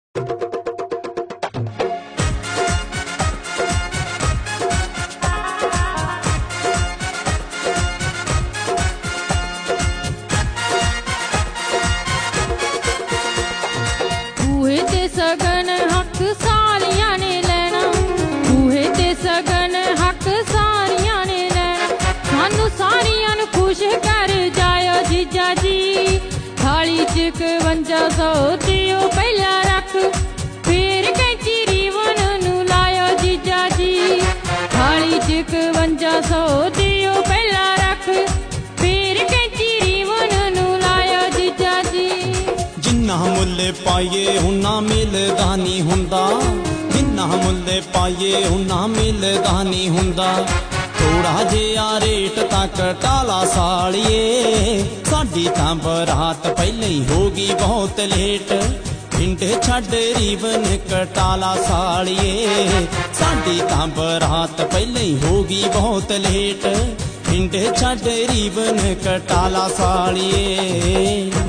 सगन हक सारियां ने लेना, बूहे ते सगन हक सारियां ने लेना। सानू सारियां नू खुश कर जायो जीजा जी, थाली च 5100 दियो पहला रख, फिर कैंची रीवन नू लायो जीजा जी। थाली च 5100 दियो पहला रख, फिर कैंची रीवन नू लायो जीजा जी। जिन्ना मुल्ले पाइए उन्ना मिलदा नहीं हुंदा, जिन्ना मुल्ले पाइए उन्ना मिलदा नहीं हुंदा। थोड़ा जिहा रेट तक टाला सालिए, साडी तां बरात पहले ही होगी बहुत लेट। पिंड छड्ड रीवन कटाला सालिए, साडी तां बरात पहले ही होगी बहुत लेट। पिंड छड्ड रीवन कटाला सालिए।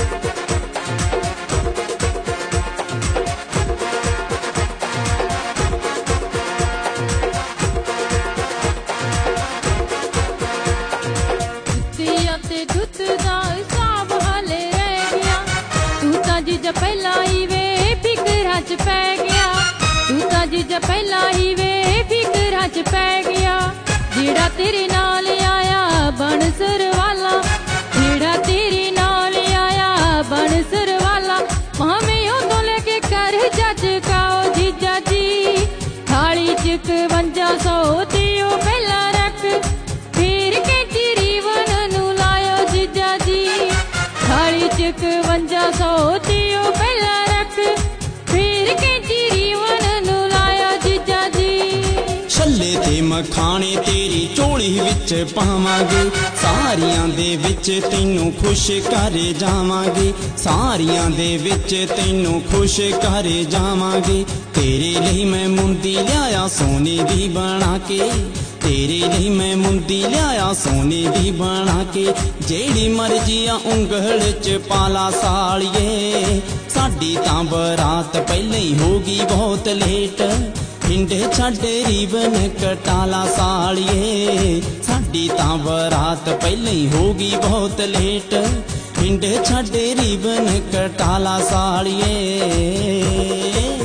दुध दा हिसाब हाले रह गया, तू तां जीजा पहला ही वे फिकरां च पै गया। तू तां जीजा पहला ही वे फिकरां च पै गया। जेड़ा तेरे नाल आया बनसर वाला, जेड़ा तेरे नाल आया बनसर वाला, भावें उदों लेके कर जज काओ जीजा जी। थाली च 5100 दियो पहला रख, फिर कैंची रीवन नू लायो जीजा जी। थाली च 5100 दियो पहला रख, फिर कैंची रीवन नू लायो जीजा जी। छल्ले ते मखाने तेरी झोली विच पावांगे, सारियां दे विच तैनू खुश कर जावांगे, सारियां दे विच तैनू खुश कर जावांगे। तेरे लिए मैं मुंदी लियाया सोने दी बना के, तेरे लिए मैं मुंदी लियाया सोने दी बना के। जेड़ी मर्जी आ उंगल च पाला सालिए, साडी तां बरात पहले ही होगी बहुत लेट। पिंड छड्ड रीवन कटाला सालिए, साडी तां बरात पहले ही होगी बहुत लेट। पिंड छड्ड रीवन कटाला सालिए।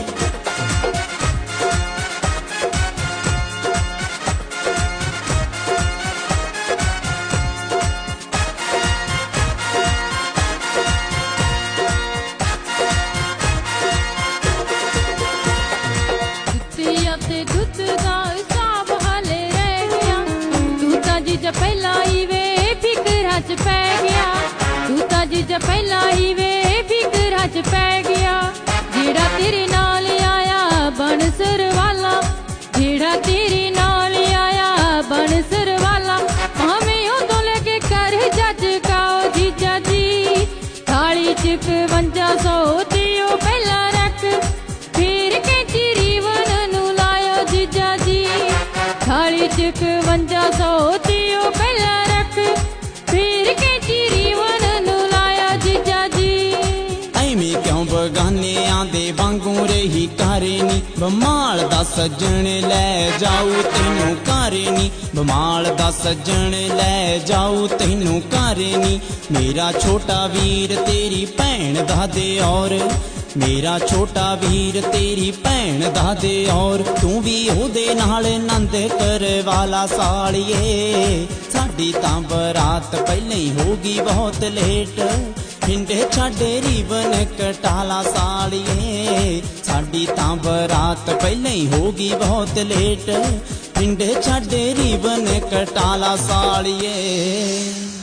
दुध दा हिसाब हाले रह गया, तू तां जीजा पहला ही वे फिकरां च पै गया। तू तां जीजा पहला ही वे फिकरां च पै गया। जेड़ा तेरे नाल आया बनसर वाला, जेड़ा तेरे नाल आया बनसर वाला, भावें उदों लेके कर जज काओ जीजा जी। थाली च 5100 दियो पहला रख, फिर कैंची रीवन नू लायो जीजा जी। थाली च 5100 दियो पहला रख, फिर कैंची रीवन नू लायो जीजा जी। ऐवें क्यों बगाने आंदे वांगू रही करेनी, बमाल दा सज्जन लै जाऊ तैनू करेनी, बमाल दा सज्जन लै जाऊ तैनू करेनी। मेरा छोटा वीर तेरी भैन दा दे और, मेरा छोटा वीर तेरी भैन दा दे और। तू भी ओदे नाल नंद करवाला सालिए, साडी तां बरात पहले ही होगी बहुत लेट। पिंड छड्ड रीवन कटाला सालिए, साडी तां बरात पहले ही होगी बहुत लेट। पिंड छड्ड रीवन कटाला सालिए।